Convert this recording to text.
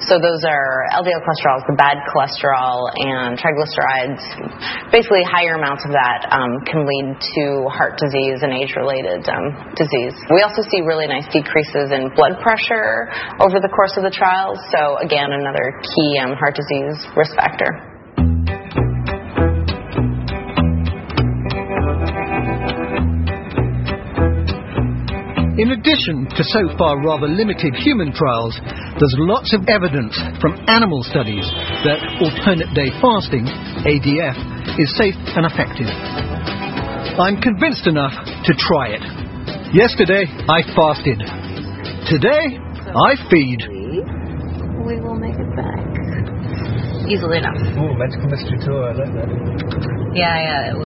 So those are LDL cholesterol, the bad cholesterol, and triglycerides. Basically, higher amounts of that can lead to heart disease and age-related disease. We also see really nice decreases in blood pressure over the course of the trials. So again, another key heart disease risk factor. In addition to so far rather limited human trials, there's lots of evidence from animal studies that alternate day fasting, ADF, is safe and effective. I'm convinced enough to try it. Yesterday, I fasted. Today, I feed. We will make it back. Easily enough. Oh, magical mystery tour, I like that. Yeah.